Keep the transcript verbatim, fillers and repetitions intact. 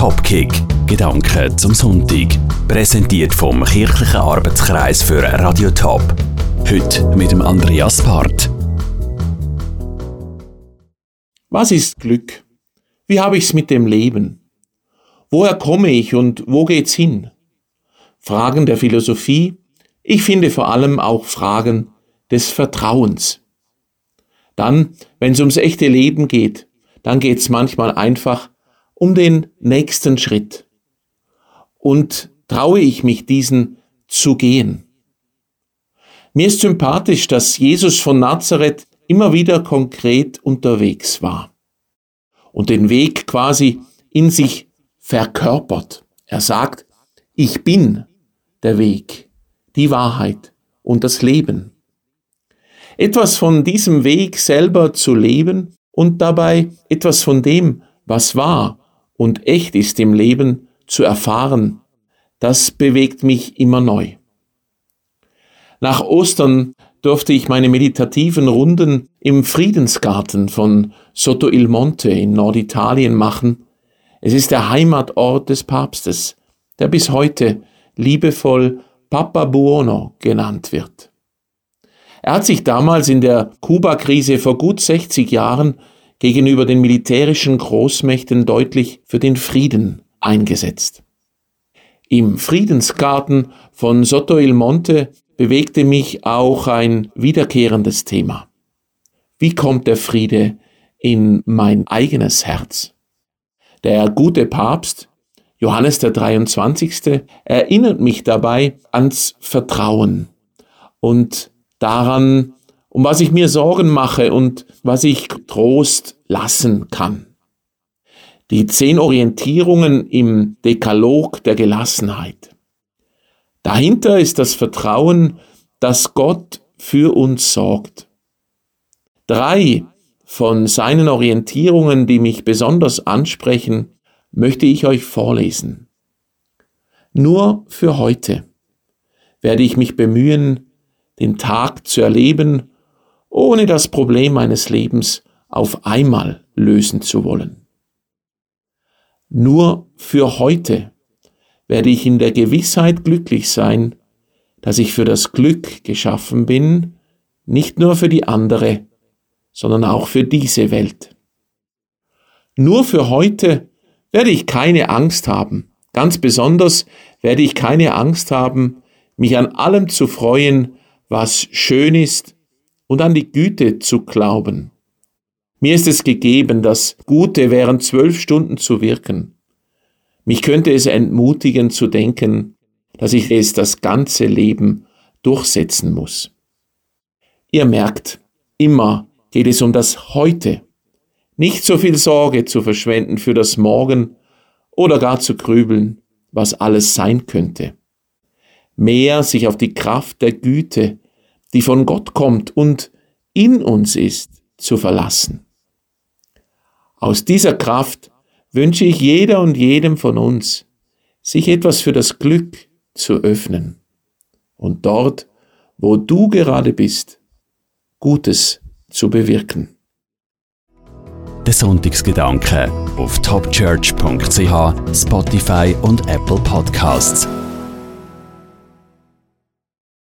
Topkick, Gedanken zum Sonntag. Präsentiert vom Kirchlichen Arbeitskreis für Radio Top. Heute mit dem Andreas Part. Was ist Glück? Wie habe ich's mit dem Leben? Woher komme ich und wo geht's hin? Fragen der Philosophie, ich finde vor allem auch Fragen des Vertrauens. Dann, wenn es ums echte Leben geht, dann geht's manchmal einfach um den nächsten Schritt. Und traue ich mich, diesen zu gehen? Mir ist sympathisch, dass Jesus von Nazareth immer wieder konkret unterwegs war und den Weg quasi in sich verkörpert. Er sagt, ich bin der Weg, die Wahrheit und das Leben. Etwas von diesem Weg selber zu leben und dabei etwas von dem, was wahr und echt ist im Leben, zu erfahren, das bewegt mich immer neu. Nach Ostern durfte ich meine meditativen Runden im Friedensgarten von Sotto il Monte in Norditalien machen. Es ist der Heimatort des Papstes, der bis heute liebevoll Papa Buono genannt wird. Er hat sich damals in der Kuba-Krise vor gut sechzig Jahren gegenüber den militärischen Großmächten deutlich für den Frieden eingesetzt. Im Friedensgarten von Sotto il Monte bewegte mich auch ein wiederkehrendes Thema. Wie kommt der Friede in mein eigenes Herz? Der gute Papst, Johannes der dreiundzwanzigste, erinnert mich dabei ans Vertrauen und daran, um was ich mir Sorgen mache und was ich Trost lassen kann. Die zehn Orientierungen im Dekalog der Gelassenheit. Dahinter ist das Vertrauen, dass Gott für uns sorgt. Drei von seinen Orientierungen, die mich besonders ansprechen, möchte ich euch vorlesen. Nur für heute werde ich mich bemühen, den Tag zu erleben, ohne das Problem meines Lebens auf einmal lösen zu wollen. Nur für heute werde ich in der Gewissheit glücklich sein, dass ich für das Glück geschaffen bin, nicht nur für die andere, sondern auch für diese Welt. Nur für heute werde ich keine Angst haben. Ganz besonders werde ich keine Angst haben, mich an allem zu freuen, was schön ist, und an die Güte zu glauben. Mir ist es gegeben, das Gute während zwölf Stunden zu wirken. Mich könnte es entmutigen zu denken, dass ich es das ganze Leben durchsetzen muss. Ihr merkt, immer geht es um das Heute. Nicht so viel Sorge zu verschwenden für das Morgen oder gar zu grübeln, was alles sein könnte. Mehr sich auf die Kraft der Güte, die von Gott kommt und in uns ist, zu verlassen. Aus dieser Kraft wünsche ich jeder und jedem von uns, sich etwas für das Glück zu öffnen und dort, wo du gerade bist, Gutes zu bewirken. Der Sonntagsgedanke auf topchurch punkt c h, Spotify und Apple Podcasts.